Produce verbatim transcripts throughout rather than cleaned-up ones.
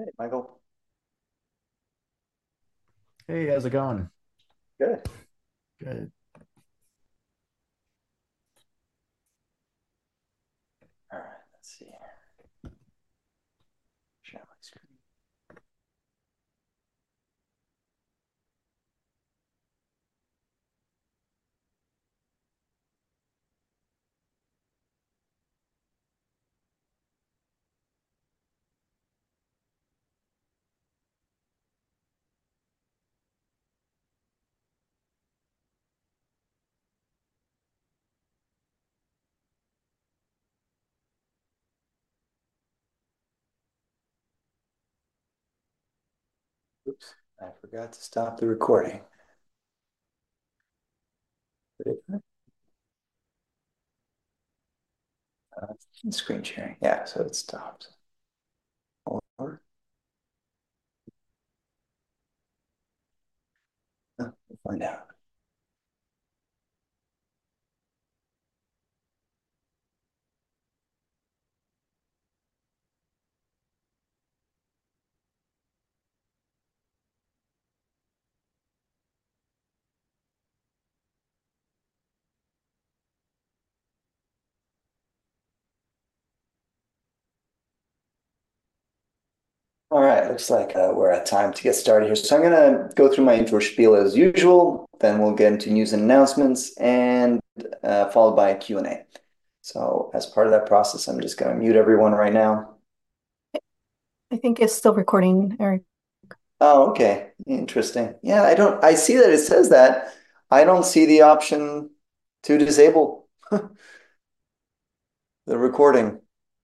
Hey, Michael. Hey, how's it going? Good. Good. All right, let's see here. Share my screen. Oops, I forgot to stop the recording. Uh, Screen sharing. Yeah, so it stopped. Or, uh, we'll find out. All right, looks like uh, we're at time to get started here. So I'm going to go through my intro spiel as usual. Then we'll get into news and announcements and uh, followed by a Q and A. So as part of that process, I'm just going to mute everyone right now. I think it's still recording, Eric. Oh, okay. Interesting. Yeah, I don't, I see that it says that. I don't see the option to disable the recording.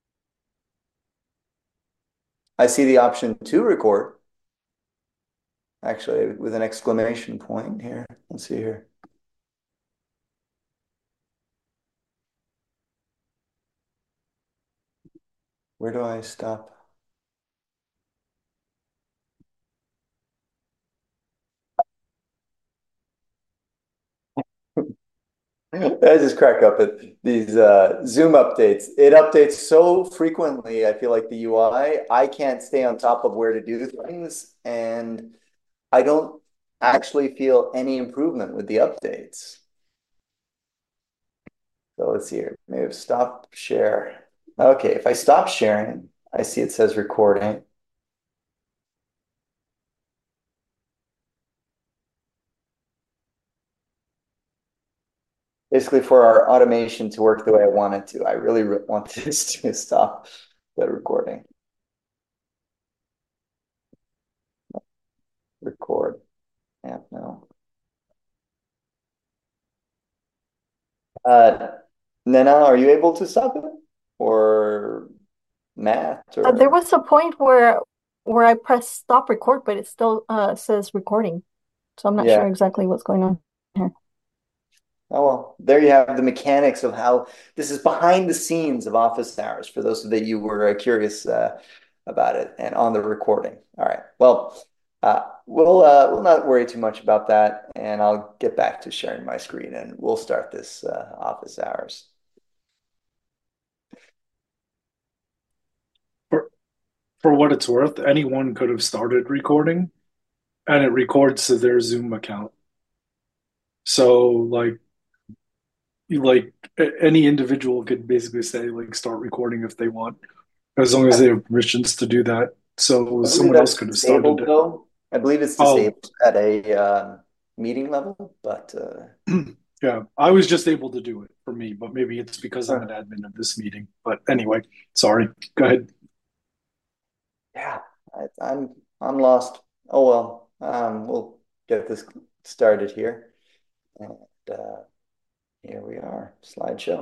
I see the option to record, actually, with an exclamation point here. Let's see here. Where do I stop? I just crack up at these uh, Zoom updates. It updates so frequently. I feel like the U I, I can't stay on top of where to do things, and I don't actually feel any improvement with the updates. So let's see here. Maybe stop share. Okay, if I stop sharing, I see it says recording. Basically, for our automation to work the way I want it to, I really want this to stop the recording. Record. Yeah, no. Uh, Nena, are you able to stop it? Or Matt? Uh, there Or was a point where where I pressed stop record, but it still uh, says recording. So I'm not yeah. sure exactly what's going on here. Oh well, there you have the mechanics of how this is behind the scenes of office hours for those that you were uh, curious uh, about it and on the recording. All right. Well, uh, we'll uh, we'll not worry too much about that, and I'll get back to sharing my screen, and we'll start this uh, office hours. For for what it's worth, anyone could have started recording and it records to their Zoom account. So like like any individual could basically say like start recording if they want, as long as I, they have permissions to do that. So I believe someone else that's could have started disabled it. though. I believe it's Oh, disabled at a um, meeting level, but uh, yeah. I was just able to do it for me, but maybe it's because I'm huh, an admin of this meeting. But anyway, sorry. Go ahead. yeah, I, I'm I'm lost. Oh well, um, we'll get this started here. And uh, here we are, slideshow.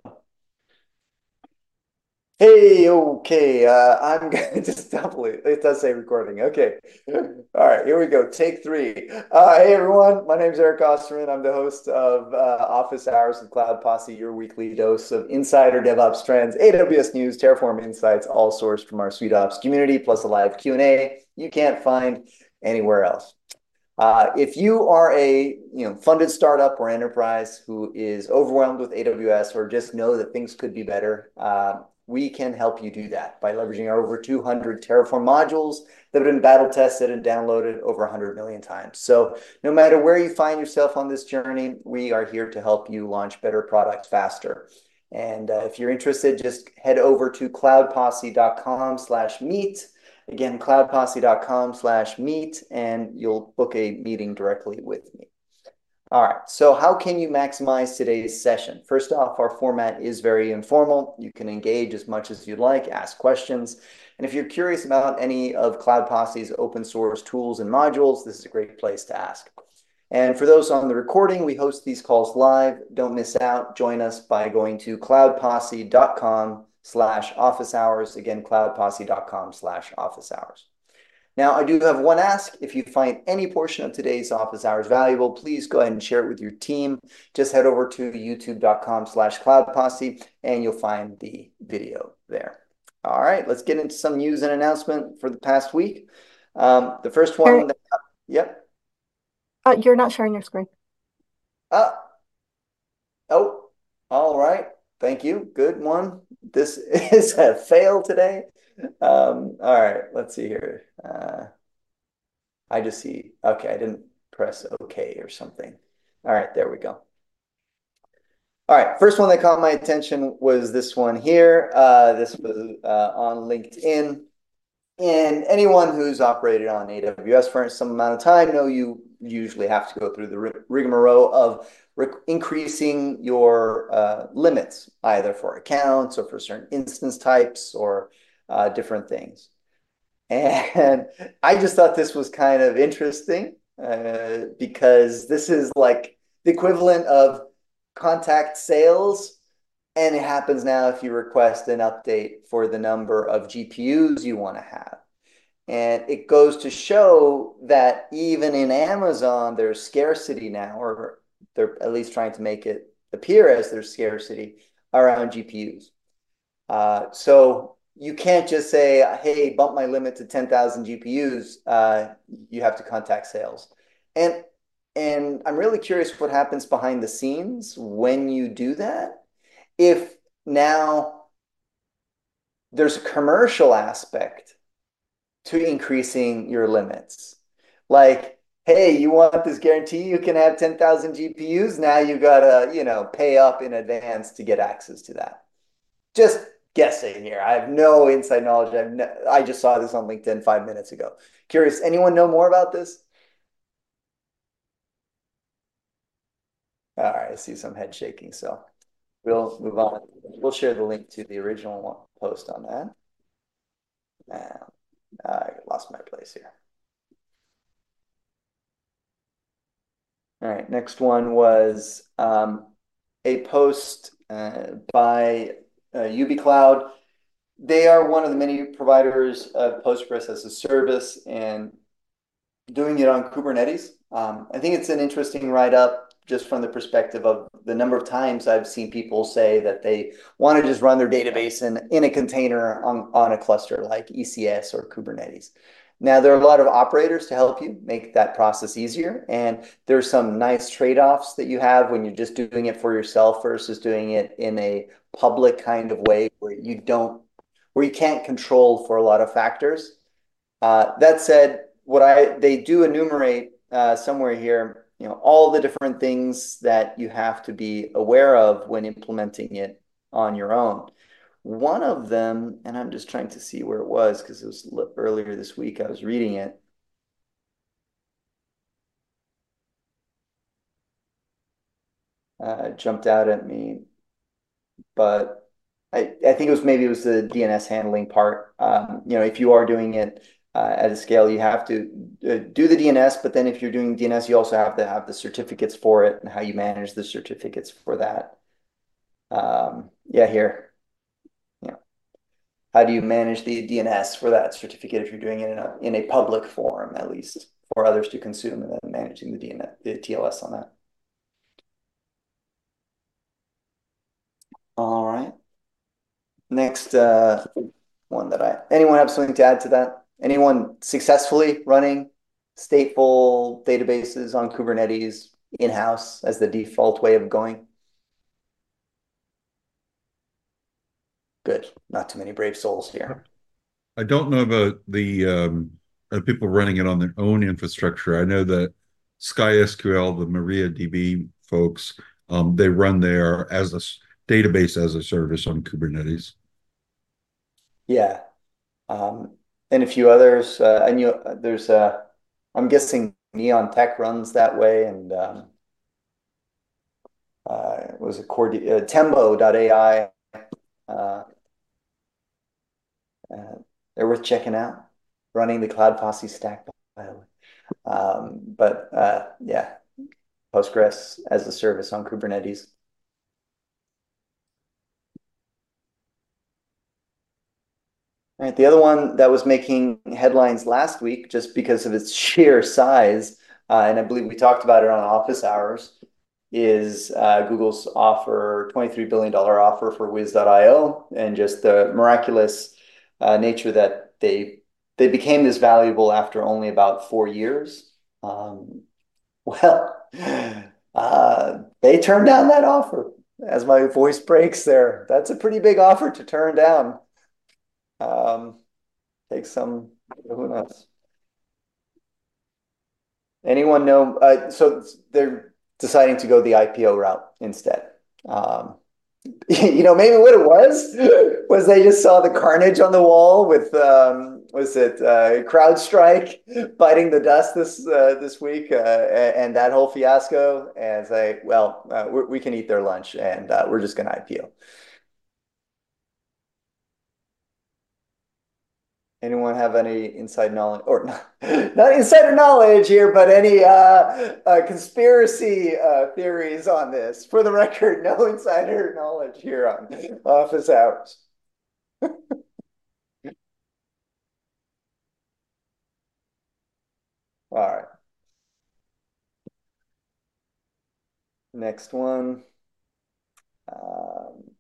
Hey, okay, uh, I'm gonna just double it. It does say recording. Okay. All right, here we go. Take three. Uh, hey, everyone. My name is Eric Osterman. I'm the host of uh, Office Hours with Cloud Posse, your weekly dose of insider DevOps trends, A W S news, Terraform insights, all sourced from our SuiteOps community, plus a live Q and A you can't find anywhere else. Uh, if you are a you know funded startup or enterprise who is overwhelmed with A W S or just know that things could be better, uh, we can help you do that by leveraging our over two hundred Terraform modules that have been battle tested and downloaded over one hundred million times. So no matter where you find yourself on this journey, we are here to help you launch better products faster. And uh, if you're interested, just head over to cloudposse.com slash meet. Again, cloudposse.com slash meet, and you'll book a meeting directly with me. All right, so how can you maximize today's session? First off, our format is very informal. You can engage as much as you'd like, ask questions. And if you're curious about any of Cloud Posse's open source tools and modules, this is a great place to ask. And for those on the recording, we host these calls live. Don't miss out. Join us by going to cloudposse.com slash office hours. Again, cloudposse.com slash office hours. Now, I do have one ask. If you find any portion of today's office hours valuable, please go ahead and share it with your team. Just head over to youtube.com slash cloudposse and you'll find the video there. All right, let's get into some news and announcement for the past week. Um, the first one, Eric, that, yep. uh, you're not sharing your screen. Uh, oh, all right. Thank you. Good one. This is a fail today. Um, all right, let's see here. Uh, I just see, okay, I didn't press OK or something. All right, there we go. All right, first one that caught my attention was this one here. Uh, this was uh, on LinkedIn. And anyone who's operated on A W S for some amount of time know you usually have to go through the rigmarole of increasing your uh, limits, either for accounts or for certain instance types or uh, different things. And I just thought this was kind of interesting uh, because this is like the equivalent of contact sales. And it happens now if you request an update for the number of G P Us you want to have. And it goes to show that even in Amazon, there's scarcity now, or they're at least trying to make it appear as there's scarcity around G P Us. Uh, so you can't just say, hey, bump my limit to ten thousand G P Us. Uh, you have to contact sales. And, and I'm really curious what happens behind the scenes when you do that. If now there's a commercial aspect to increasing your limits, like, hey, you want this guarantee you can have ten thousand G P Us? Now you gotta, you know, pay up in advance to get access to that. Just guessing here. I have no inside knowledge. I've no, I just saw this on LinkedIn five minutes ago. Curious, anyone know more about this? All right, I see some head shaking, so we'll move on. We'll share the link to the original one, post on that. Now, I lost my place here. All right, next one was um, a post uh, by uh, UbiCloud. They are one of the many providers of Postgres as a service and doing it on Kubernetes. Um, I think it's an interesting write-up just from the perspective of the number of times I've seen people say that they want to just run their database in, in a container on, on a cluster like E C S or Kubernetes. Now, there are a lot of operators to help you make that process easier. And there's some nice trade-offs that you have when you're just doing it for yourself versus doing it in a public kind of way where you don't, where you can't control for a lot of factors. Uh, that said, what I they do enumerate uh, somewhere here, you know, all the different things that you have to be aware of when implementing it on your own. One of them, and I'm just trying to see where it was because it was earlier this week, I was reading it. Uh, it jumped out at me, but I, I think it was maybe it was the D N S handling part. Um, you know, if you are doing it uh, at a scale, you have to uh, do the D N S, but then if you're doing D N S, you also have to have the certificates for it and how you manage the certificates for that. Um, yeah, here. How do you manage the D N S for that certificate if you're doing it in a, in a public forum, at least for others to consume, and then managing the D N S, the T L S on that? All right. Next uh, one that I, anyone have something to add to that? Anyone successfully running stateful databases on Kubernetes in-house as the default way of going? good. Not too many brave souls here. I don't know about the um, uh, people running it on their own infrastructure. I know that SkySQL, the MariaDB folks, um, they run their as a s- database as a service on Kubernetes. Yeah. Um, and a few others. Uh, I knew there's uh, I'm guessing Neon Tech runs that way, and um, uh, it was a core uh, Tembo dot A I. Uh, uh, they're worth checking out. Running the Cloud Fossey stack, by the way. Um, but uh, yeah, Postgres as a service on Kubernetes. All right, the other one that was making headlines last week just because of its sheer size, uh, and I believe we talked about it on office hours, is uh, Google's offer, twenty-three billion dollars offer for Wiz dot I O, and just the miraculous uh, nature that they they became this valuable after only about four years. Um, well, uh, they turned down that offer. As my voice breaks there, that's a pretty big offer to turn down. Um, take some, who knows? Anyone know? Uh, so they're deciding to go the I P O route instead. Um, you know, maybe what it was was they just saw the carnage on the wall with um, was it uh, CrowdStrike biting the dust this uh, this week, uh, and that whole fiasco, and say, well, uh, we we can eat their lunch, and uh, we're just going to I P O. Anyone have any inside knowledge, or not, not insider knowledge here, but any uh, uh, conspiracy uh, theories on this? For the record, no insider knowledge here on office hours. All right. Next one. Um,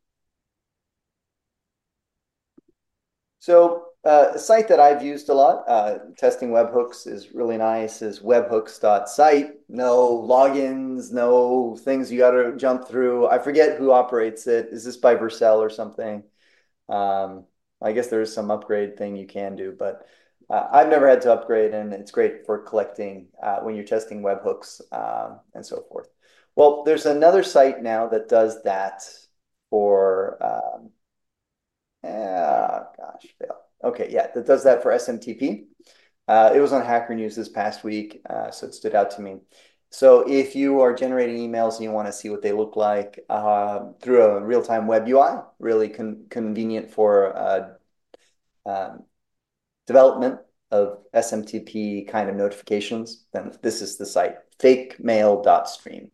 so uh, a site that I've used a lot, uh, testing webhooks is really nice, is webhooks dot site. No logins, no things you got to jump through. I forget who operates it. Is this by Vercel or something? Um, I guess there is some upgrade thing you can do, but uh, I've never had to upgrade, and it's great for collecting uh, when you're testing webhooks um, and so forth. Well, there's another site now that does that for, um, yeah, gosh, fail. Okay, yeah, that does that for S M T P. Uh, it was on Hacker News this past week, uh, so it stood out to me. So if you are generating emails and you want to see what they look like uh, through a real-time web U I, really con convenient for uh, um, development of S M T P kind of notifications, then this is the site, fake mail dot stream.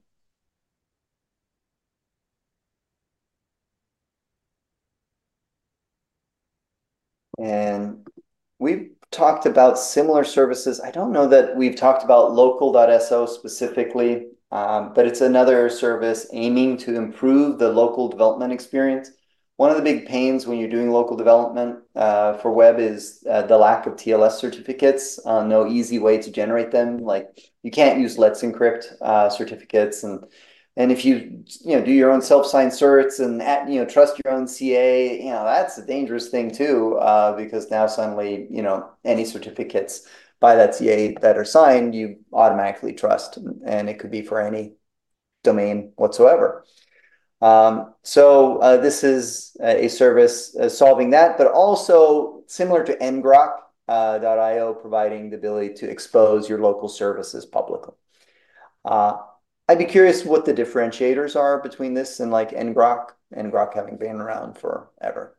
And we've talked about similar services. I don't know that we've talked about local dot S O specifically, um, but it's another service aiming to improve the local development experience. One of the big pains when you're doing local development uh, for web is uh, the lack of T L S certificates. Uh, no easy way to generate them. Like you can't use Let's Encrypt uh, certificates, and and if you you know do your own self-signed certs and at, you know trust your own C A, you know that's a dangerous thing too, uh, because now suddenly you know any certificates by that C A that are signed you automatically trust, and it could be for any domain whatsoever. Um, so uh, this is a service uh, solving that, but also similar to ngrok dot I O, providing the ability to expose your local services publicly. Uh, I'd be curious what the differentiators are between this and like ngrok, ngrok having been around forever.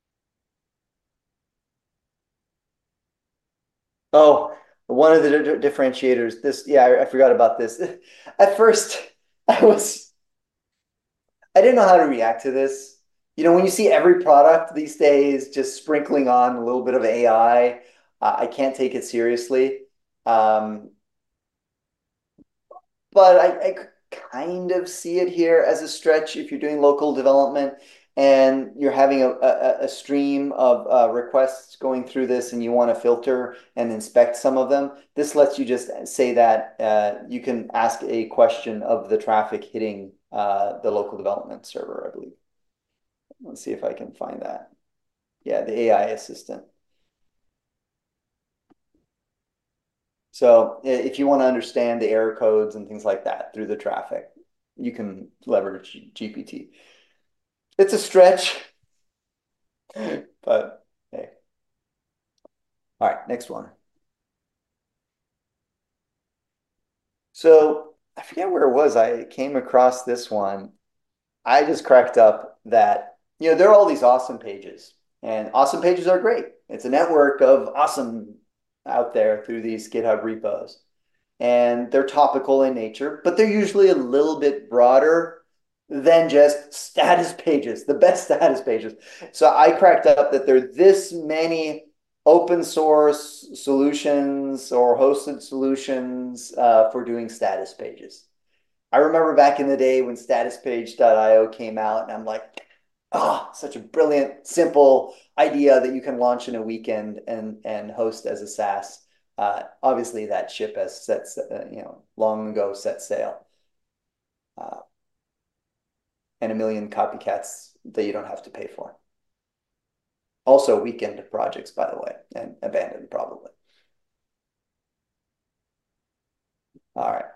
Oh, one of the differentiators, this, yeah, I, I forgot about this. At first, I was, I didn't know how to react to this. You know, when you see every product these days just sprinkling on a little bit of A I, uh, I can't take it seriously. Um, but I, I kind of see it here as a stretch if you're doing local development and you're having a, a, a stream of uh, requests going through this and you want to filter and inspect some of them. This lets you just say that uh, you can ask a question of the traffic hitting uh, the local development server, I believe. Let's see if I can find that. Yeah, the A I assistant. So if you want to understand the error codes and things like that through the traffic, you can leverage G P T. It's a stretch, but hey. All right, next one. So I forget where it was. I came across this one. I just cracked up that, you know, there are all these awesome pages, and awesome pages are great. It's a network of awesome out there through these GitHub repos. And they're topical in nature, but they're usually a little bit broader than just status pages, the best status pages. So I cracked up that there are this many open source solutions or hosted solutions uh, for doing status pages. I remember back in the day when status page dot i o came out, and I'm like, oh, such a brilliant, simple idea that you can launch in a weekend and, and host as a SaaS. Uh, obviously, that ship has set, uh, you know, long ago set sail. Uh, and a million copycats that you don't have to pay for. Also, weekend projects, by the way, and abandoned probably. All right.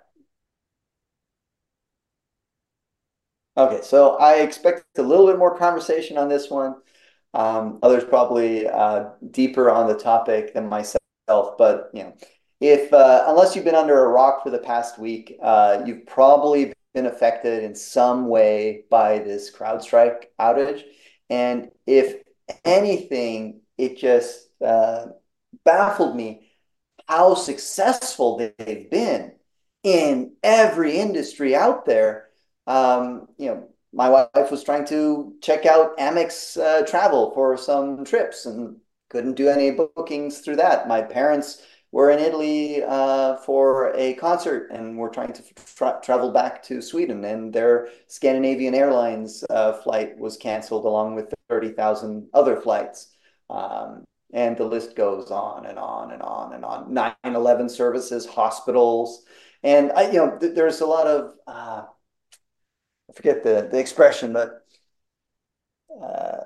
Okay, so I expect a little bit more conversation on this one. Um, others probably uh, deeper on the topic than myself, but you know, if uh, unless you've been under a rock for the past week, uh, you've probably been affected in some way by this CrowdStrike outage. And if anything, it just uh, baffled me how successful they've been in every industry out there. Um, you know, my wife was trying to check out Amex uh, travel for some trips and couldn't do any bookings through that. My parents were in Italy uh, for a concert and were trying to tra travel back to Sweden, and their Scandinavian Airlines uh, flight was canceled along with thirty thousand other flights. Um, and the list goes on and on and on and on. nine eleven services, hospitals. And I, you know, th there's a lot of, uh, I forget the, the expression, but uh,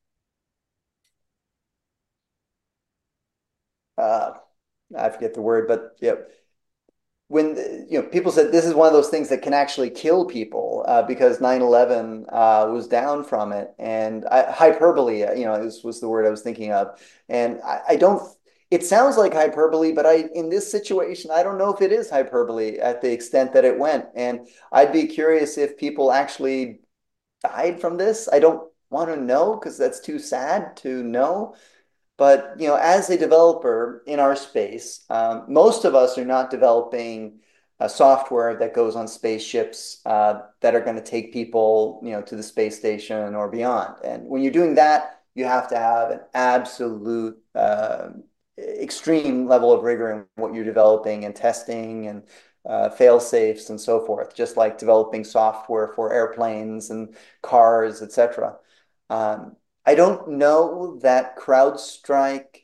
uh, I forget the word, but yeah, when you know people said this is one of those things that can actually kill people uh, because nine eleven uh, was down from it, and I, hyperbole, uh, you know, this was the word I was thinking of, and I, I don't. It sounds like hyperbole, but I in this situation, I don't know if it is hyperbole at the extent that it went, and I'd be curious if people actually died from this. I don't want to know because that's too sad to know. But you know, as a developer in our space, um, most of us are not developing a software that goes on spaceships uh, that are going to take people, you know, to the space station or beyond. And when you're doing that, you have to have an absolute uh, extreme level of rigor in what you're developing and testing and uh, fail safes and so forth, just like developing software for airplanes and cars, et cetera. Um, I don't know that CrowdStrike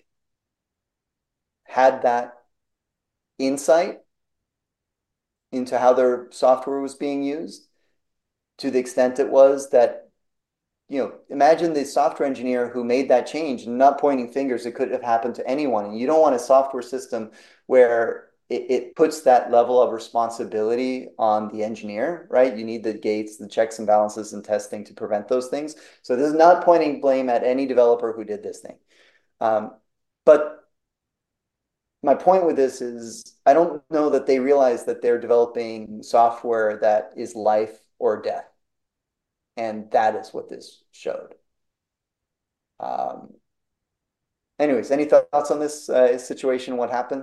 had that insight into how their software was being used to the extent it was that, you know, imagine the software engineer who made that change and not pointing fingers, it could have happened to anyone. And you don't want a software system where it, it puts that level of responsibility on the engineer, right? You need the gates, the checks and balances and testing to prevent those things. So this is not pointing blame at any developer who did this thing. Um, but my point with this is I don't know that they realize that they're developing software that is life or death. And that is what this showed. Um, anyways, any thoughts on this uh, situation? What happened?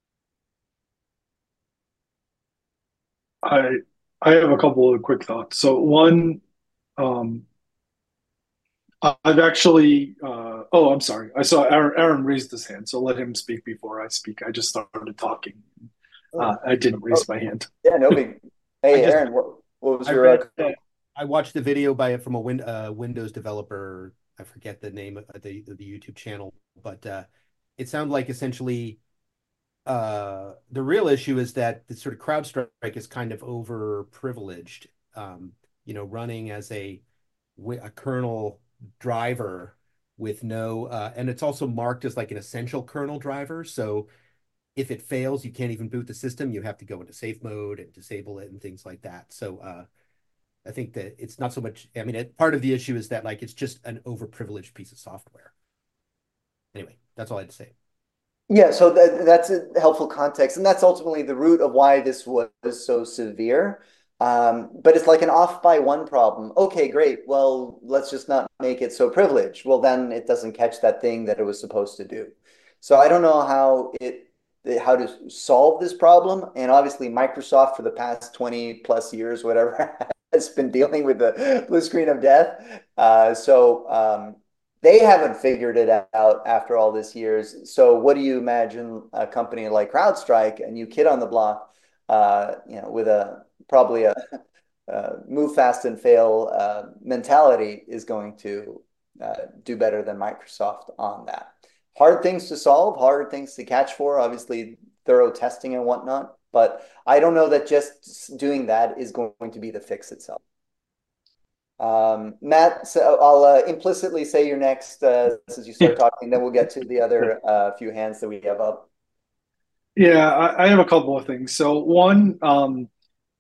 I I have a couple of quick thoughts. So one, um, I've actually. Uh, oh, I'm sorry. I saw Aaron, Aaron raised his hand, so let him speak before I speak. I just started talking. Uh, I didn't Oh, raise my hand. yeah, no big. I Hey, just Aaron, what, what was I your read uh, uh, I watched the video by from a win, uh, Windows developer. I forget the name of the the YouTube channel, but uh, it sounded like essentially uh, the real issue is that the sort of CrowdStrike is kind of over privileged. Um, you know, running as a a kernel driver with no, uh, and it's also marked as like an essential kernel driver. So if it fails, you can't even boot the system. You have to go into safe mode and disable it and things like that. So uh, I think that it's not so much, I mean, it, part of the issue is that like it's just an overprivileged piece of software. Anyway, that's all I had to say. Yeah, so that, that's a helpful context, and that's ultimately the root of why this was so severe. Um, but it's like an off by one problem. Okay, great. Well, let's just not make it so privileged. Well, then it doesn't catch that thing that it was supposed to do. So I don't know how it how to solve this problem. And obviously, Microsoft for the past twenty plus years, whatever, has been dealing with the blue screen of death. Uh, so um, they haven't figured it out after all these years. So what do you imagine a company like CrowdStrike, a new kid on the block, uh, you know, with a probably a uh, move fast and fail uh, mentality is going to uh, do better than Microsoft on that. Hard things to solve, hard things to catch for, obviously thorough testing and whatnot. But I don't know that just doing that is going to be the fix itself. Um, Matt, so I'll uh, implicitly say you're next uh, as you start talking, then we'll get to the other uh, few hands that we have up. Yeah, I, I have a couple of things. So one, um,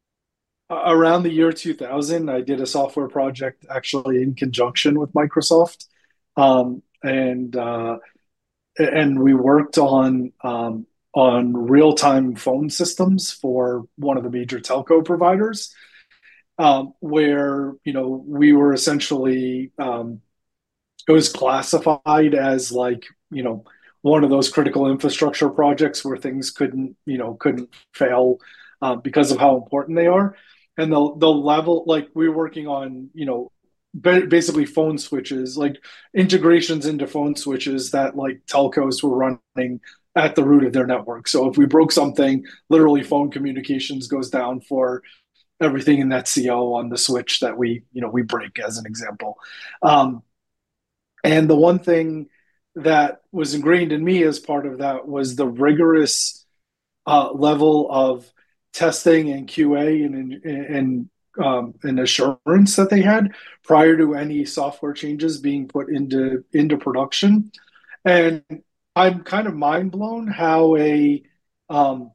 around the year two thousand, I did a software project actually in conjunction with Microsoft, um, and uh, and we worked on um, on real-time phone systems for one of the major telco providers, um, where you know we were essentially um, it was classified as like you know one of those critical infrastructure projects where things couldn't you know couldn't fail uh, because of how important they are, and the the level like we were working on you know basically phone switches, like integrations into phone switches that like telcos were running at the root of their network. So if we broke something, literally phone communications goes down for everything in that C O on the switch that we you know we break, as an example. Um, and the one thing that was ingrained in me as part of that was the rigorous uh, level of testing and Q A and and um, and assurance that they had prior to any software changes being put into into production. And I'm kind of mind blown how a um,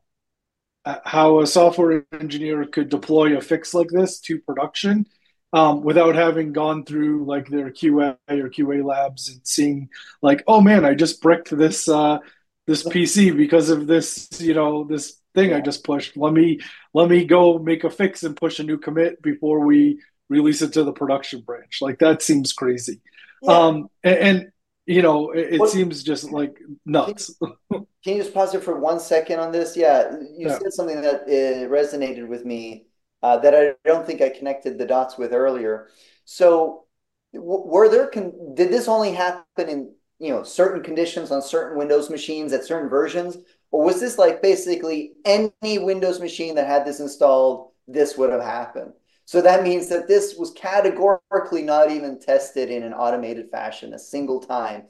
how a software engineer could deploy a fix like this to production um, without having gone through like their Q A or Q A labs and seeing like, oh man, I just bricked this uh, this P C because of this, you know, this thing I just pushed. Let me let me go make a fix and push a new commit before we release it to the production branch. Like that seems crazy. Yeah. Um, and, and you know, it, it what, seems just like nuts. Can you, can you just pause it for one second on this? Yeah, you yeah. said something that uh, resonated with me uh, that I don't think I connected the dots with earlier. So, were there? Con- did this only happen in you know certain conditions on certain Windows machines at certain versions, or was this like basically any Windows machine that had this installed, this would have happened? So that means that this was categorically not even tested in an automated fashion a single time.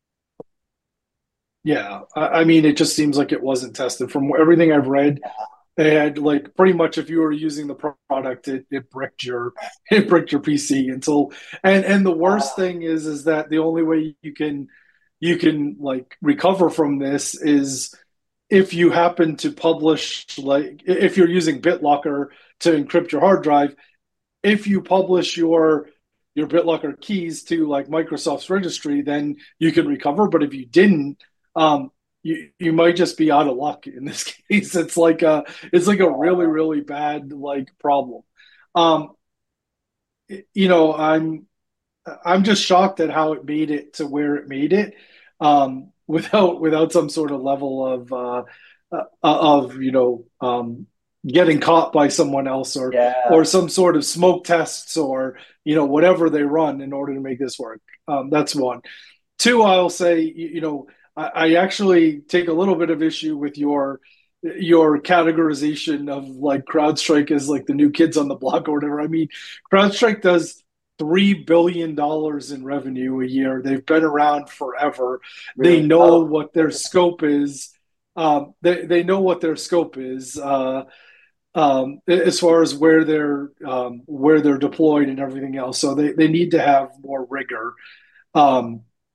Yeah, I mean, it just seems like it wasn't tested. From everything I've read, yeah. They had like pretty much if you were using the product, it, it bricked your it bricked your P C until and and the worst wow. thing is is that the only way you can you can like recover from this is if you happen to publish, like if you're using BitLocker to encrypt your hard drive, if you publish your your BitLocker keys to like Microsoft's registry, then you can recover. But if you didn't, um, you you might just be out of luck in this case. It's like a it's like a really really bad like problem. Um, you know, I'm I'm just shocked at how it made it to where it made it um, without without some sort of level of uh, uh, of you know. Um, getting caught by someone else or yeah. or some sort of smoke tests or you know whatever they run in order to make this work. Um, that's one. Two, I'll say you, you know I, I actually take a little bit of issue with your your categorization of like CrowdStrike as like the new kids on the block or whatever. I mean, CrowdStrike does three billion dollars in revenue a year. They've been around forever. Really? They know oh. what their scope is. Um, they they know what their scope is. Uh, Um, as far as where they're um, where they're deployed and everything else, so they, they need to have more rigor. Um,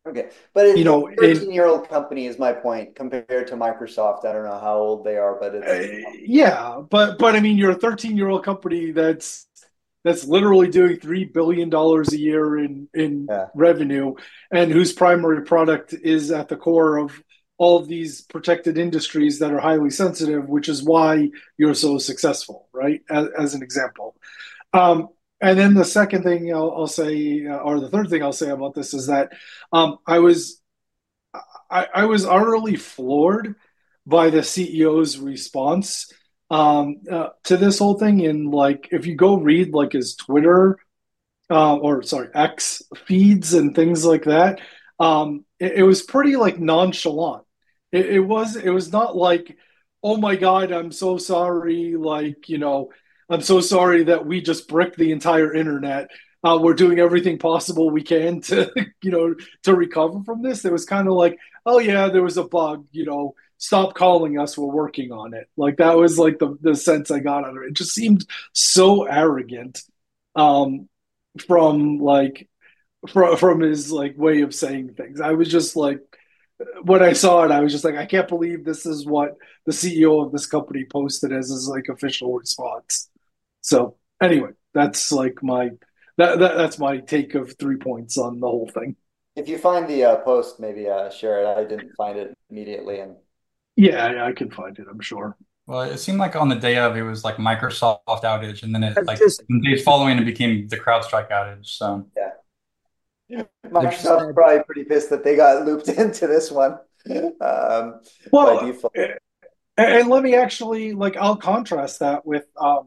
Okay, but You it's know, a in thirteen-year-old company is my point compared to Microsoft. I don't know how old they are, but uh, it's yeah, but but I mean, you're a thirteen year old company that's that's literally doing three billion dollars a year in in yeah, revenue, and whose primary product is at the core of all of these protected industries that are highly sensitive, which is why you're so successful, right? As, as an example. Um, and then the second thing I'll, I'll say, uh, or the third thing I'll say about this is that um, I was I, I was utterly floored by the C E O's response um, uh, to this whole thing. And like, if you go read like his Twitter uh, or sorry X feeds and things like that, um, it, it was pretty like nonchalant. It, it was it was not like, oh my God, I'm so sorry. Like you know, I'm so sorry that we just bricked the entire internet. Uh, we're doing everything possible we can to you know to recover from this. It was kind of like, oh yeah, there was a bug. You know, stop calling us. We're working on it. Like that was like the the sense I got out of it. It just seemed so arrogant. Um, from like from from his like way of saying things. I was just like when I saw it, I was just like, I can't believe this is what the C E O of this company posted as his like official response. So anyway, that's like my that, that that's my take of three points on the whole thing. if you find the uh, post, maybe uh, share it. I didn't find it immediately, and Yeah, yeah, I can find it, I'm sure. Well, it seemed like on the day of it was like Microsoft outage, and then it That's like just the days following it became the CrowdStrike outage. So yeah, there's just Microsoft's bad. probably pretty pissed that they got looped into this one um, by Well, default. and let me actually like I'll contrast that with um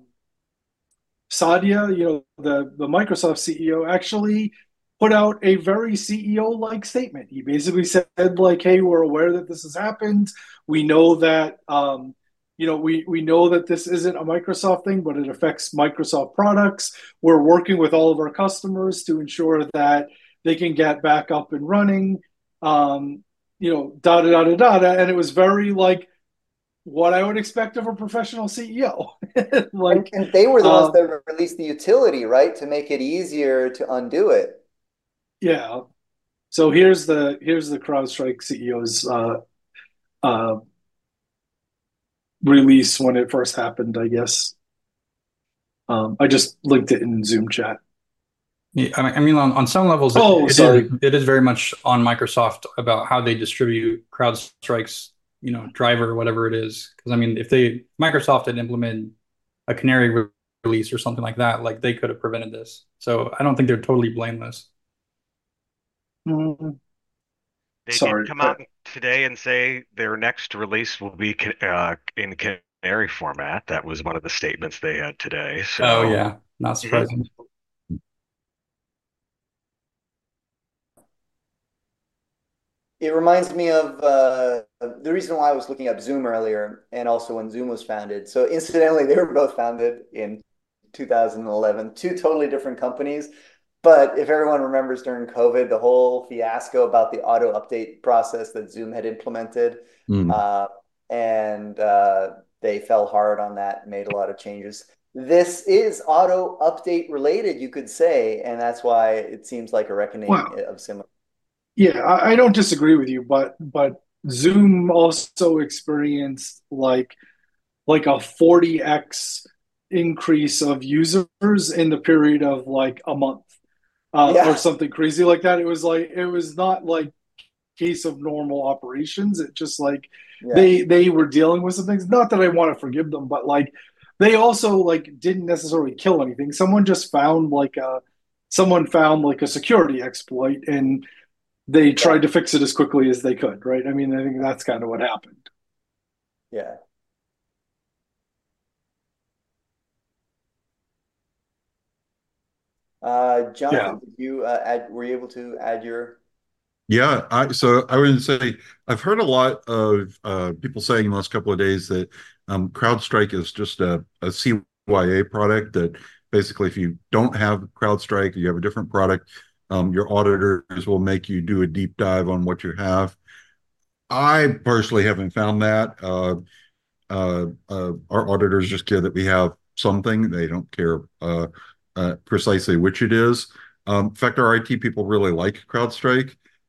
Satya, you know, the, the Microsoft C E O actually put out a very C E O-like statement. He basically said, like, hey, we're aware that this has happened. We know that um, you know, we we know that this isn't a Microsoft thing, but it affects Microsoft products. We're working with all of our customers to ensure that they can get back up and running. Um, you know, da da da da da. And it was very like what I would expect of a professional C E O. And, like, and they were the ones um, that released the utility, right, to make it easier to undo it. yeah. So here's the here's the CrowdStrike C E O's uh, uh, release when it first happened. I guess um, I just linked it in Zoom chat. yeah, I mean, I mean on, on some levels, it, Oh, it is sorry. it is very much on Microsoft about how they distribute CrowdStrike's you know driver or whatever it is. Because I mean, if they Microsoft had implemented a canary re- release or something like that, like they could have prevented this. So I don't think they're totally blameless. Mm, They did sorry. come Uh, out today and say their next release will be uh, in Canary format. That was one of the statements they had today. Oh So, yeah, not mhm. surprising. It reminds me of uh, the reason why I was looking up Zoom earlier, and also when Zoom was founded. So, incidentally, they were both founded in two thousand eleven, two totally different companies. But if everyone remembers during COVID, the whole fiasco about the auto update process that Zoom had implemented, Mm. uh, and uh, they fell hard on that, made a lot of changes. This is auto update related, you could say, and that's why it seems like a reckoning well, of similar. yeah, I, I don't disagree with you, but but Zoom also experienced like like a forty x increase of users in the period of like a month uh, or Yeah, something crazy like that. It was like it was not like case of normal operations. It just like yeah, they they were dealing with some things. Not that I want to forgive them, but like they also like didn't necessarily kill anything. Someone just found like a someone found like a security exploit and they yeah, tried to fix it as quickly as they could, right? I mean, I think that's kind of what happened. yeah. Uh, Yeah. Jonathan, did you uh, add, were you able to add your, Yeah, I so I would say I've heard a lot of uh, people saying in the last couple of days that um, CrowdStrike is just a, a C Y A product that basically if you don't have CrowdStrike, you have a different product, um, your auditors will make you do a deep dive on what you have. I personally haven't found that. Uh, uh, uh, our auditors just care that we have something. They don't care uh, uh, precisely which it is. Um, in fact, our I T people really like CrowdStrike.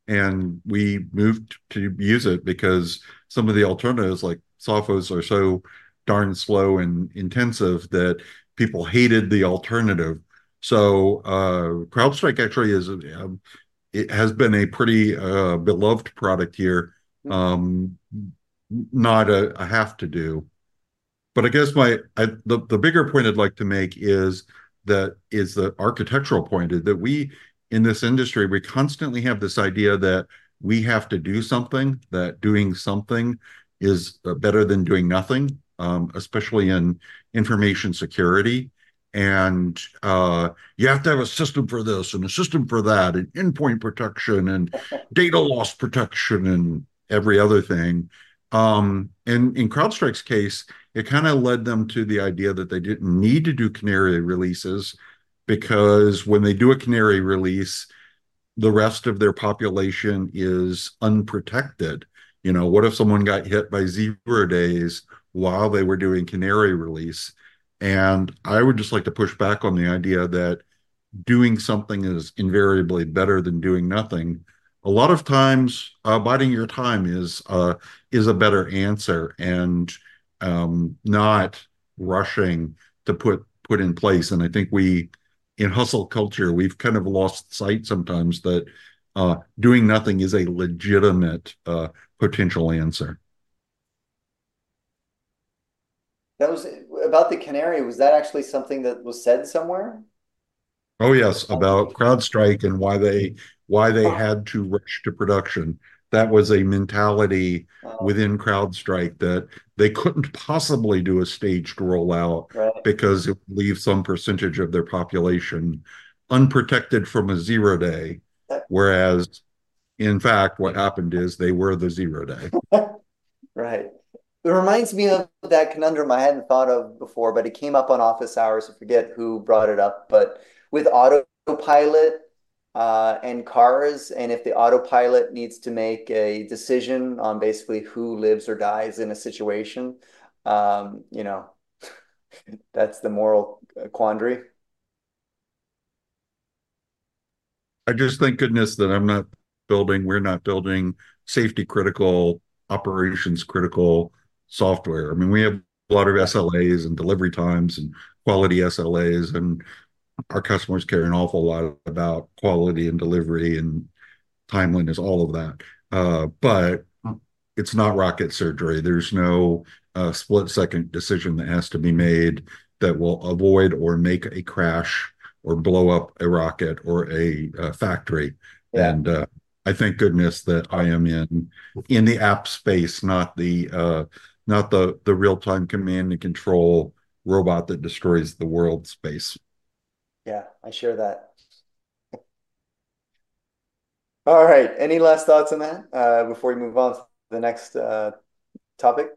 and we moved to use it because some of the alternatives like Sophos are so darn slow and intensive that people hated the alternative. So uh, CrowdStrike actually is um, it has been a pretty uh, beloved product here, um, not a, a have to do. But I guess my I, the the bigger point I'd like to make is that is the architectural point is that we in this industry we constantly have this idea that we have to do something, that doing something is uh, better than doing nothing, um, especially in information security. And uh, you have to have a system for this and a system for that, and endpoint protection and data loss protection and every other thing. Um, and in CrowdStrike's case, it kind of led them to the idea that they didn't need to do canary releases because when they do a canary release, the rest of their population is unprotected. You know, what if someone got hit by zero days while they were doing canary release? And I would just like to push back on the idea that doing something is invariably better than doing nothing. A lot of times, uh, biding your time is uh, is a better answer, and um, not rushing to put put in place. And I think we, in hustle culture, we've kind of lost sight sometimes that uh, doing nothing is a legitimate uh, potential answer. That was about the canary. Was that actually something that was said somewhere? Oh yes, about CrowdStrike and why they why they had to rush to production. That was a mentality Oh, within CrowdStrike that they couldn't possibly do a staged rollout right. because it would leave some percentage of their population unprotected from a zero day. That, Whereas, in fact, what happened is they were the zero day. right. It reminds me of that conundrum I hadn't thought of before, but it came up on office hours. I forget who brought it up, but with autopilot uh, and cars, and if the autopilot needs to make a decision on basically who lives or dies in a situation, um, you know, that's the moral quandary. I just thank goodness that I'm not building, we're not building safety critical, operations critical software. I mean, we have a lot of Yeah. S L As and delivery times and quality S L As, and our customers care an awful lot about quality and delivery and timeliness, all of that. Uh, but it's not rocket surgery. There's no uh, split second decision that has to be made that will avoid or make a crash or blow up a rocket or a, a factory. Yeah. And uh, I thank goodness that I am in in the app space, not the uh, not the the real time command and control robot that destroys the world space. Yeah, I share that. All right. Any last thoughts on that uh, before we move on to the next uh, topic?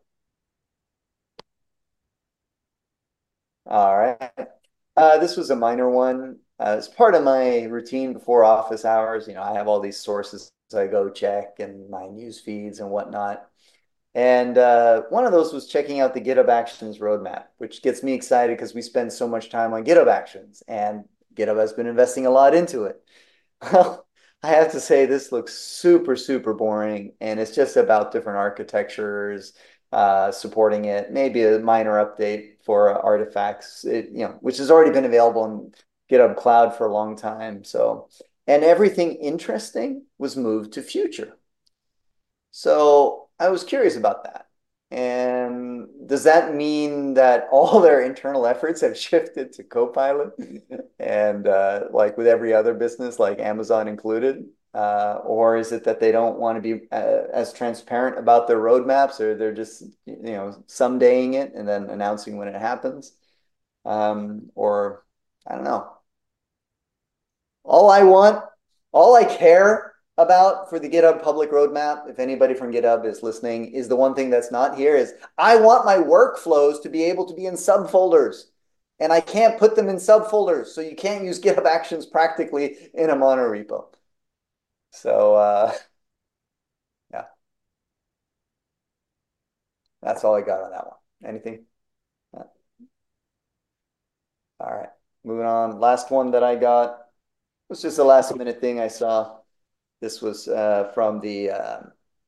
All right. Uh, this was a minor one. Uh, as part of my routine before office hours, you know, I have all these sources I go check and my news feeds and whatnot. And uh, one of those was checking out the GitHub Actions roadmap, which gets me excited because we spend so much time on GitHub Actions, and GitHub has been investing a lot into it. Well, I have to say this looks super, super boring, and it's just about different architectures, uh, supporting it, maybe a minor update for artifacts, it, you know, which has already been available in GitHub Cloud for a long time. So, and everything interesting was moved to Future. So I was curious about that. And does that mean that all their internal efforts have shifted to Copilot? And uh, like with every other business, like Amazon included? Uh, or is it that they don't want to be uh, as transparent about their roadmaps, or they're just, you know, somedaying it and then announcing when it happens? Um, or I don't know. All I want, all I care about for the GitHub public roadmap, if anybody from GitHub is listening, is the one thing that's not here is I want my workflows to be able to be in subfolders. And I can't put them in subfolders. So you can't use GitHub Actions practically in a monorepo. So uh, yeah, that's all I got on that one. Anything? Uh, All right, moving on. Last one that I got was just a last minute thing I saw. This was uh, from the uh,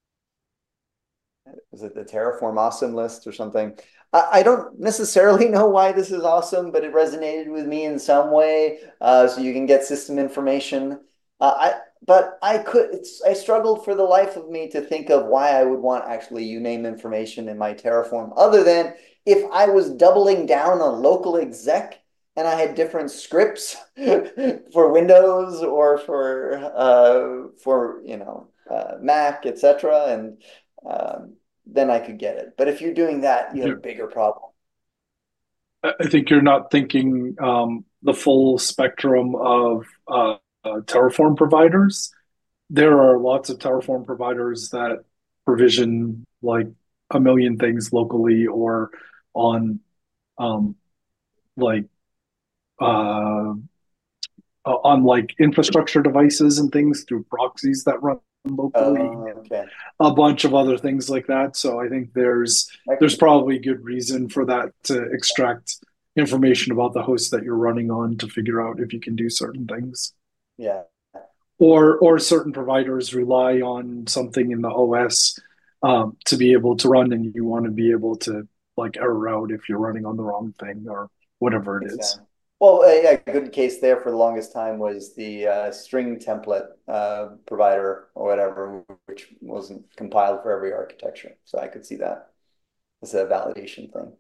is it the Terraform Awesome list or something? I, I don't necessarily know why this is awesome, but it resonated with me in some way. Uh, so you can get system information. Uh, I but I could it's I struggled for the life of me to think of why I would want actually uname information in my Terraform, other than if I was doubling down on local exec and I had different scripts for Windows or for uh, for you know uh, Mac, et cetera, and um, then I could get it. But if you're doing that, you have a You, bigger problem. I think you're not thinking um, the full spectrum of uh, uh, Terraform providers. There are lots of Terraform providers that provision like a million things locally or on um, like uh, on like infrastructure devices and things through proxies that run locally, Oh, okay. a bunch of other things like that. So I think there's there's probably good reason for that to extract information about the host that you're running on to figure out if you can do certain things. Yeah. Or or certain providers rely on something in the O S um, to be able to run, and you want to be able to like error out if you're running on the wrong thing or whatever it is. Exactly. Well, a, a good case there for the longest time was the uh, string template uh, provider or whatever, which wasn't compiled for every architecture. So I could see that as a validation thing.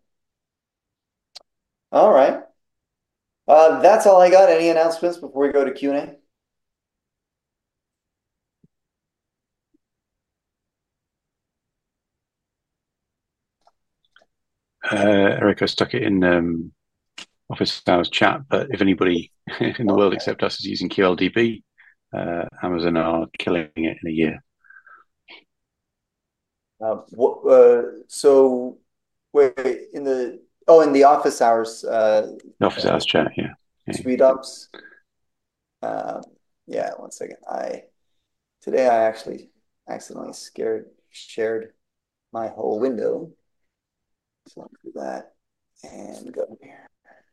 All right. Uh, that's all I got. Any announcements before we go to Q and A? Uh, Eric, I stuck it in um, office hours chat, but if anybody in the world Okay. except us is using Q L D B, uh, Amazon are killing it in a year. Uh, wh- uh, so wait, in the oh, in the office hours uh, The office uh, hours chat, yeah. yeah. suite ups. Um, yeah, one second. I today I actually accidentally scared shared my whole window. So I'll do that and go here.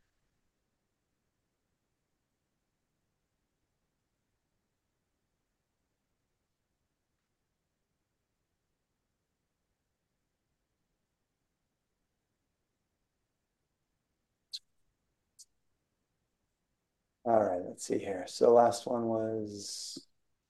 All right, let's see here. So last one was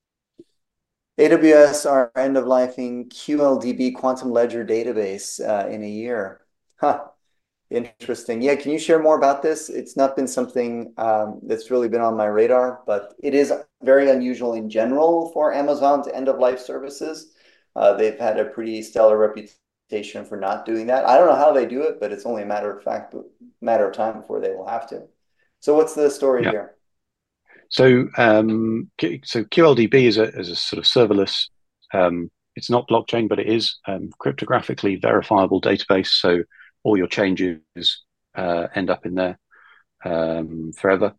A W S are end of lifing Q L D B Quantum Ledger database uh, in a year. Huh. Interesting. Yeah, can you share more about this? It's not been something um, that's really been on my radar, but it is very unusual in general for Amazon's end-of-life services. Uh, they've had a pretty stellar reputation for not doing that. I don't know how they do it, but it's only a matter of fact, matter of time before they will have to. So what's the story Yeah. here? So, um, so Q L D B is a, is a sort of serverless. Um, it's not blockchain, but it is um, cryptographically verifiable database. So all your changes uh, end up in there um, forever,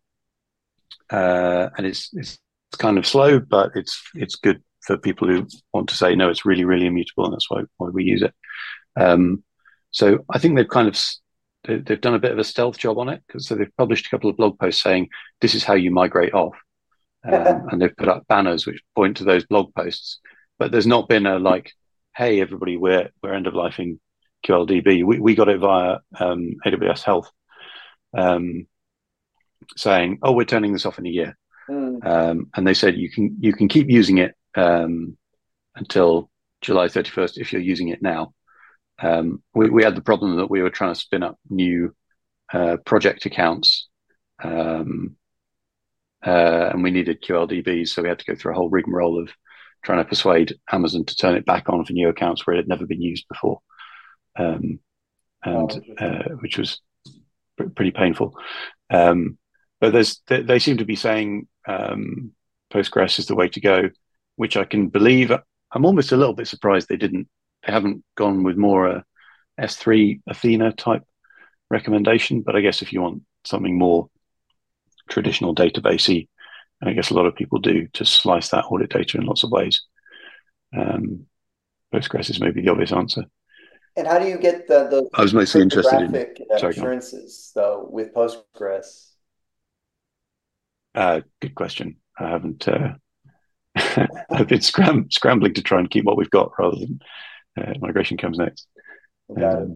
uh, and it's it's kind of slow, but it's it's good for people who want to say no, it's really really immutable, and that's why why we use it. Um, so I think they've kind of they've done a bit of a stealth job on it, because so they've published a couple of blog posts saying this is how you migrate off, um, and they've put up banners which point to those blog posts. But there's not been a like, hey everybody, we're we're end of lifing Q L D B. We we got it via um, A W S Health, um, saying, oh, we're turning this off in a year, Mm. um, and they said you can you can keep using it um, until July thirty-first if you're using it now. Um, we, we had the problem that we were trying to spin up new uh, project accounts, um, uh, and we needed Q L D Bs, so we had to go through a whole rigmarole of trying to persuade Amazon to turn it back on for new accounts where it had never been used before, um, and Oh, uh, which was pr- pretty painful. Um, but there's they, they seem to be saying um, Postgres is the way to go, which I can believe. I'm almost a little bit surprised they didn't. They haven't gone with more uh, S three Athena type recommendation. But I guess if you want something more traditional databasey, and I guess a lot of people do, to slice that audit data in lots of ways, um, Postgres is maybe the obvious answer. and how do you get the the I was mostly interested in. cryptographic uh, Sorry, go on. assurances though with Postgres? Uh, good question. I haven't uh, I've been scram scrambling to try and keep what we've got rather than uh, migration comes next. Got Um,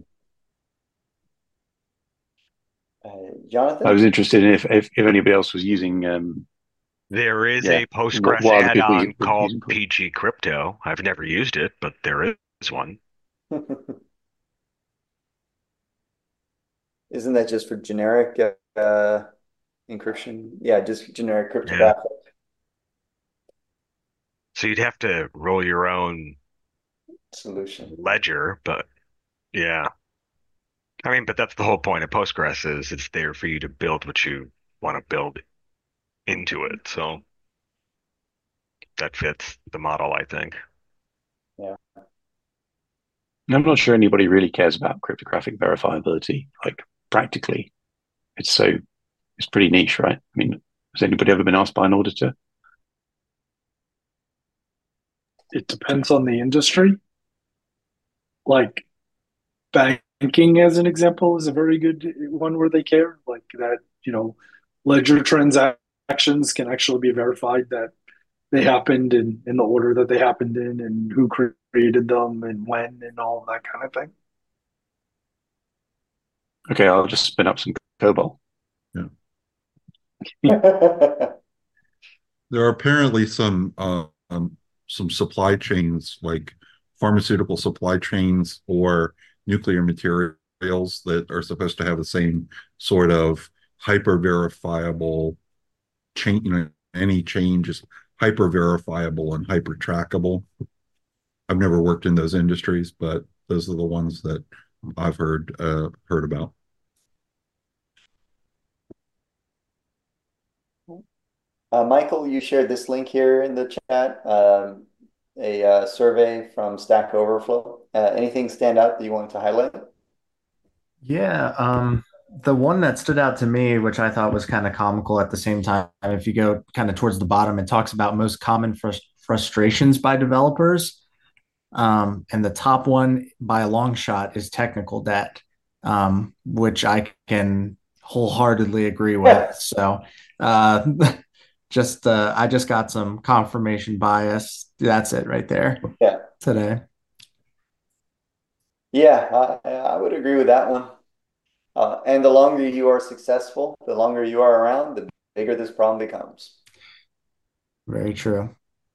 it. Uh, Jonathan? I was interested in if, if, if anybody else was using um, There is yeah, a what, Postgres what other people add-on were called using for. P G Crypto. I've never used it, but there is one. Isn't that just for generic uh, encryption? Yeah, just generic Yeah. cryptographic. So you'd have to roll your own Solution. ledger, but yeah. I mean, but that's the whole point of Postgres is it's there for you to build what you want to build into it. So that fits the model, I think. Yeah. And I'm not sure anybody really cares about cryptographic verifiability, like practically. It's so it's pretty niche, right? I mean, has anybody ever been asked by an auditor? It depends on the industry. Like banking, as an example, is a very good one where they care. Like that, you know, ledger transactions can actually be verified that they happened in, in the order that they happened in and who created them and when and all of that kind of thing. Okay, I'll just spin up some COBOL. There are apparently some uh, um, some supply chains, like pharmaceutical supply chains or nuclear materials, that are supposed to have the same sort of hyper verifiable change. You know, any change is hyper verifiable and hyper trackable. I've never worked in those industries, but those are the ones that I've heard uh, heard about. Uh, Michael, you shared this link here in the chat, um, a uh, survey from Stack Overflow. Uh, anything stand out that you wanted to highlight? Yeah, um, the one that stood out to me, which I thought was kind of comical at the same time, if you go kind of towards the bottom, it talks about most common frus- frustrations by developers. Um, and the top one by a long shot is technical debt, um, which I can wholeheartedly agree with. So, uh, just uh, I just got some confirmation bias. That's it right there Yeah. today. Yeah, I, I would agree with that one. Uh, and the longer you are successful, the longer you are around, the bigger this problem becomes. Very true.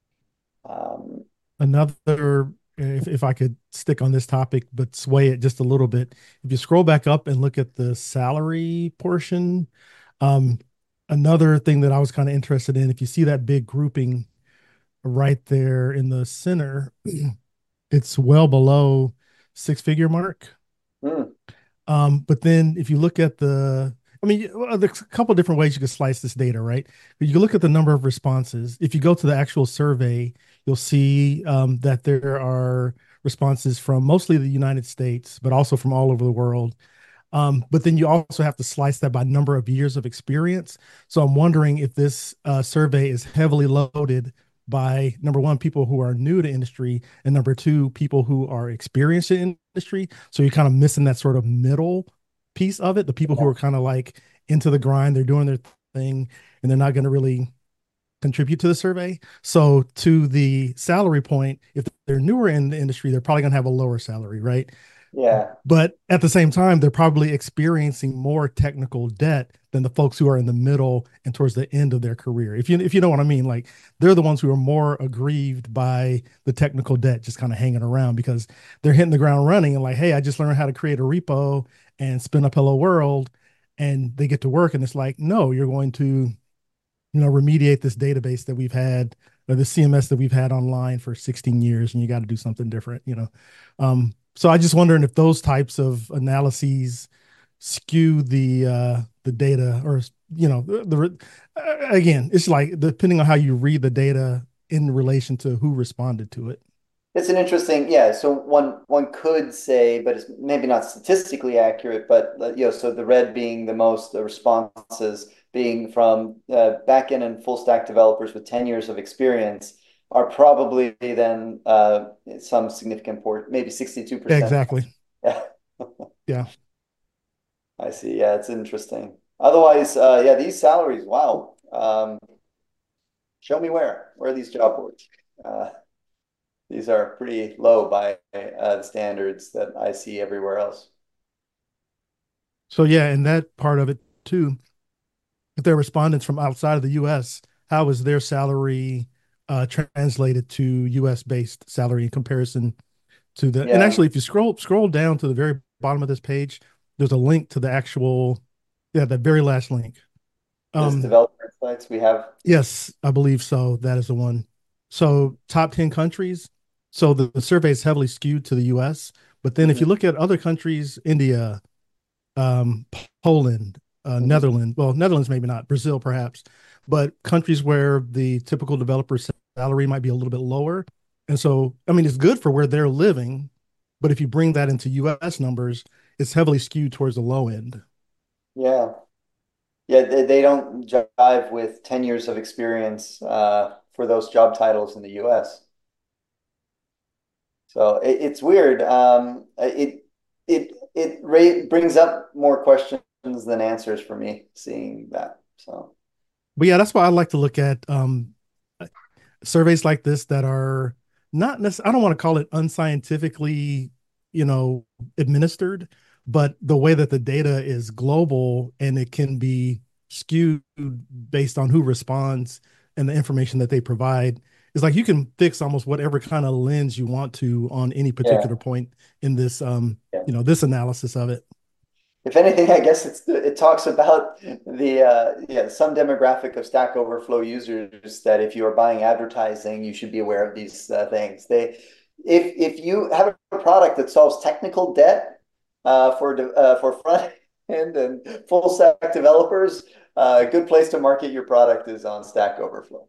Um, Another, if, if I could stick on this topic, but sway it just a little bit. If you scroll back up and look at the salary portion, um, another thing that I was kind of interested in, if you see that big grouping right there in the center, it's well below six figure mark. hmm. Um, but then if you look at the, I mean, well, there's a couple different ways you can slice this data, right? But you can look at the number of responses. If you go to the actual survey, you'll see um, that there are responses from mostly the United States, but also from all over the world. Um, but then you also have to slice that by number of years of experience. So I'm wondering if this uh, survey is heavily loaded by, number one, people who are new to industry, and number two, people who are experienced in industry. So you're kind of missing that sort of middle piece of it, the people who are kind of like into the grind, they're doing their thing, and they're not going to really contribute to the survey. So to the salary point, if they're newer in the industry, they're probably going to have a lower salary, right? Yeah. But at the same time, they're probably experiencing more technical debt than the folks who are in the middle and towards the end of their career. If you if you know what I mean, like they're the ones who are more aggrieved by the technical debt just kind of hanging around because they're hitting the ground running and like, hey, I just learned how to create a repo and spin up Hello World, and they get to work and it's like, no, you're going to, you know, remediate this database that we've had or the C M S that we've had online for sixteen years, and you got to do something different, you know. Um, so I just wondering if those types of analyses skew the uh, the data, or you know, the, the uh, again, it's like depending on how you read the data in relation to who responded to it. It's an interesting, yeah. So one one could say, but it's maybe not statistically accurate, but uh, you know, so the red being the most, the responses being from uh, backend and full stack developers with ten years of experience are probably then uh, some significant port, maybe sixty-two Yeah, percent. exactly. Yeah. Yeah. I see. Yeah, it's interesting. Otherwise, uh, yeah, these salaries, wow. Um, Show me where. Where are these job boards? Uh, these are pretty low by uh, the standards that I see everywhere else. So yeah, and that part of it too, if they're respondents from outside of the U S, how is their salary uh, translated to U S based salary in comparison to the, and Yeah, actually if you scroll scroll down to the very bottom of this page, there's a link to the actual, yeah, the very last link. this Um, developer insights we have. yes, I believe so. That is the one. So top ten countries. So the, the survey is heavily skewed to the U S, but then if Mhm, you look at other countries, India, um, Poland, uh, mhm. Netherlands, well, Netherlands maybe not, Brazil perhaps, but countries where the typical developer salary might be a little bit lower. And so, I mean, it's good for where they're living, but if you bring that into U S numbers, it's heavily skewed towards the low end. Yeah. Yeah, they, they don't jive with ten years of experience uh, for those job titles in the U S. So it, it's weird. Um, it it it ra brings up more questions than answers for me seeing that. So But yeah, that's why I like to look at um, surveys like this that are not necessarily, I don't want to call it unscientifically, you know, administered, but the way that the data is global and it can be skewed based on who responds and the information that they provide is like you can fix almost whatever kind of lens you want to on any yeah, particular point in this um, yeah. you know, this analysis of it. If anything, I guess it's it talks about the uh, yeah some demographic of Stack Overflow users that if you are buying advertising, you should be aware of these uh, things. They if if you have a product that solves technical debt uh, for de- uh, for front end and full stack developers, uh, a good place to market your product is on Stack Overflow.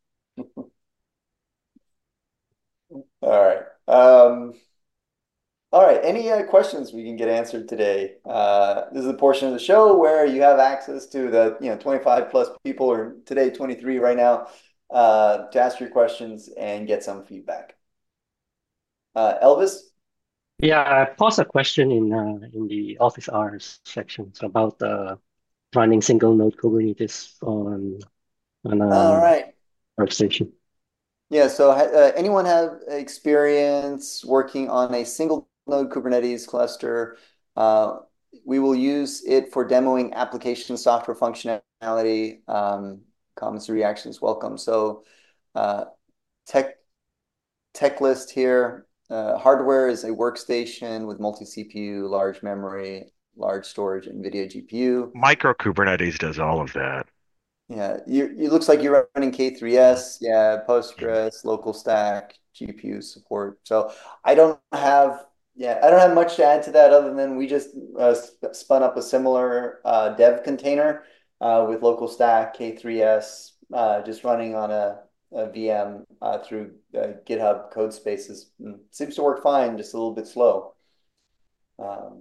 All right. Um, All right. Any uh, questions we can get answered today? Uh, this is a portion of the show where you have access to the, you know, twenty-five plus people, or today twenty-three right now, uh, to ask your questions and get some feedback. Uh, Elvis? Yeah, I posed a question in uh, in the office hours section about uh, running single node Kubernetes on on All a right. workstation. Yeah. So, uh, anyone have experience working on a single node Kubernetes cluster? Uh, we will use it for demoing application software functionality. Um, comments and reactions welcome. So, uh, tech tech list here. Uh, hardware is a workstation with multi-C P U, large memory, large storage, NVIDIA G P U. Micro Kubernetes does all of that. Yeah, you, it looks like you're running K three S. Yeah, Postgres, local stack, G P U support. So I don't have, yeah, I don't have much to add to that other than we just uh, sp spun up a similar uh, dev container uh, with local stack, K three S, uh, just running on a, a V M uh, through uh, GitHub code spaces. Mm, seems to work fine, just a little bit slow. Um,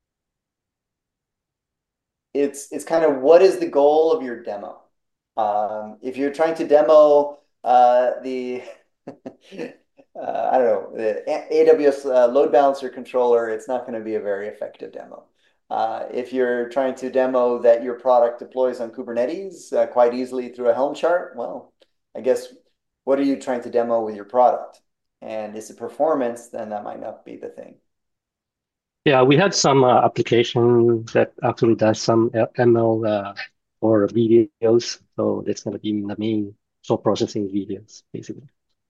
it's it's kind of what is the goal of your demo? Um, if you're trying to demo uh, the uh, I don't know, the A W S uh, load balancer controller, it's not going to be a very effective demo. Uh, if you're trying to demo that your product deploys on Kubernetes uh, quite easily through a Helm chart, well, I guess what are you trying to demo with your product? And is it performance? Then that might not be the thing. Yeah, we had some uh, application that actually does some uh, M L uh, for videos, so that's going to be the main so processing videos basically.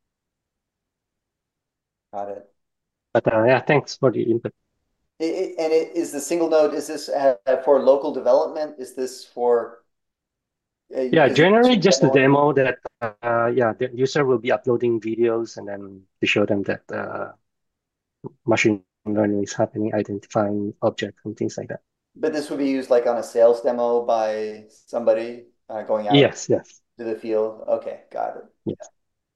Got it. But uh, yeah, thanks for the input. It, it- and it is the single node, is this uh, for local development? Is this for, uh, Yeah, is it generally just a demoing? demo that uh, yeah, the user will be uploading videos and then to show them that uh, machine learning is happening, identifying objects and things like that. But this would be used like on a sales demo by somebody uh, going out Yes, yes, to the field. Okay, got it. yes.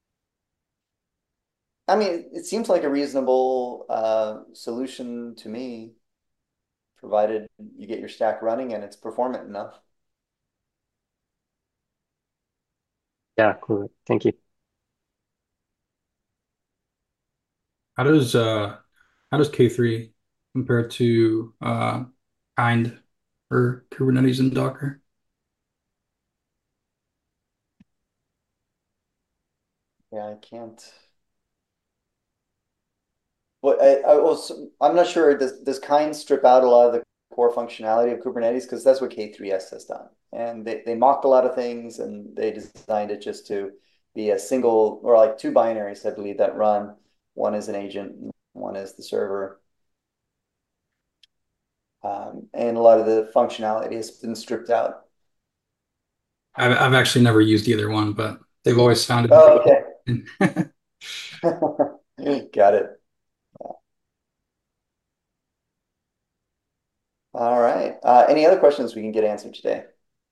I mean, it seems like a reasonable uh, solution to me, provided you get your stack running and it's performant enough. Yeah, cool. Thank you. How does uh how does K three compare to uh Kind or Kubernetes and Docker? Yeah, I can't. Well, I, I was, I'm not sure. Does does Kind strip out a lot of the core functionality of Kubernetes? Because that's what K three S has done. And they, they mocked a lot of things and they designed it just to be a single or like two binaries, I believe, that run. One is an agent, one is the server. Um, and a lot of the functionality has been stripped out. I've, I've actually never used either one, but they've always sounded. Oh, okay. Got it. All right. Uh, any other questions we can get answered today?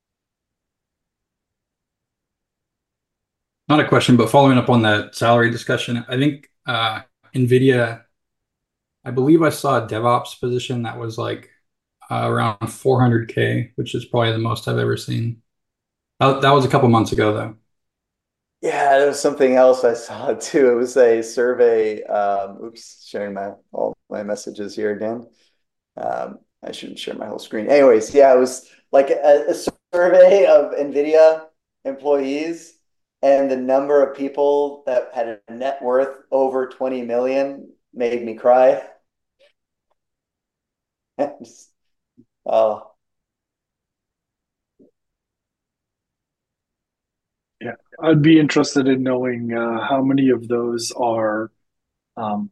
Not a question, but following up on that salary discussion, I think uh, NVIDIA, I believe I saw a DevOps position that was like uh, around four hundred K, which is probably the most I've ever seen. That, that was a couple months ago, though. Yeah, there was something else I saw too. It was a survey. Um, oops, sharing my all my messages here again. Um, I shouldn't share my whole screen. Anyways, yeah, it was like a, a survey of NVIDIA employees, and the number of people that had a net worth over twenty million made me cry. Just, oh, Yeah, I'd be interested in knowing uh, how many of those are um,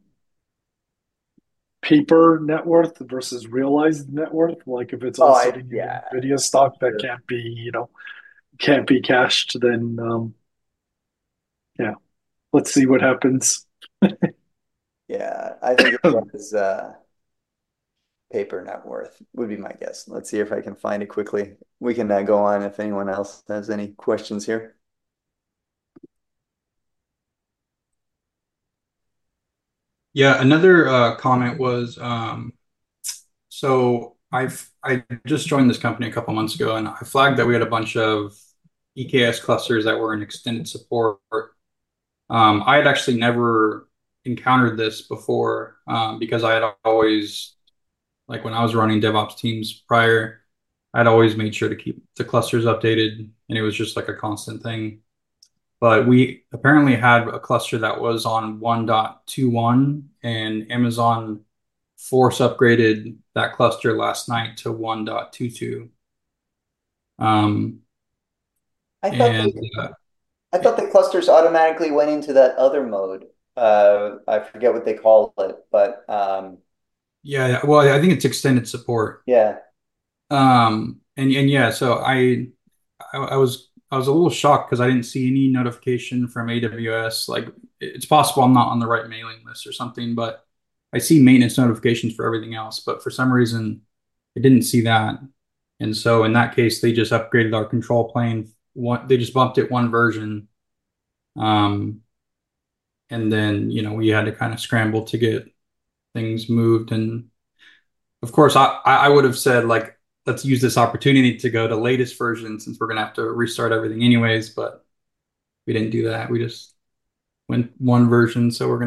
paper net worth versus realized net worth. Like if it's oh, all I, sitting in yeah, Nvidia stock that sure. can't be, you know, can't be cashed, then um, yeah, let's see what happens. Yeah, I think it was uh, paper net worth would be my guess. Let's see if I can find it quickly. We can uh, go on if anyone else has any questions here. Yeah, another uh, comment was um, so I've I just joined this company a couple months ago, and I flagged that we had a bunch of E K S clusters that were in extended support. Um, I had actually never encountered this before um, because I had always, like when I was running DevOps teams prior, I'd always made sure to keep the clusters updated, and it was just like a constant thing. But we apparently had a cluster that was on one point two one, and Amazon force upgraded that cluster last night to one point two two. Um, I thought and the, uh, I thought the clusters automatically went into that other mode. Uh, I forget what they call it, but um, yeah, well, I think it's extended support. yeah. Um, and and yeah, so I, I I was I was a little shocked because I didn't see any notification from A W S. Like it's possible I'm not on the right mailing list or something, but I see maintenance notifications for everything else. But for some reason, I didn't see that. And so in that case, they just upgraded our control plane. One, they just bumped it one version. Um, and then, you know, we had to kind of scramble to get things moved. And of course, I, I would have said, like, let's use this opportunity to go to latest version since we're going to have to restart everything anyways. But we didn't do that. We just went one version. So we're going